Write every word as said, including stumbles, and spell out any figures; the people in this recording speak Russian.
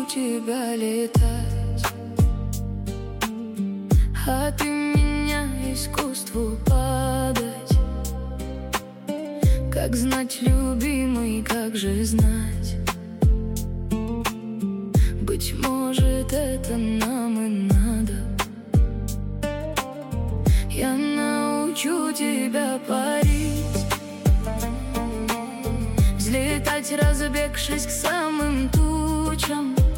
тебя летать, а ты меня искусству подать. Как знать, любимый, как же знать? Быть может, это нам и надо. Я научу тебя парить, взлетать, разбегшись к самым тучам,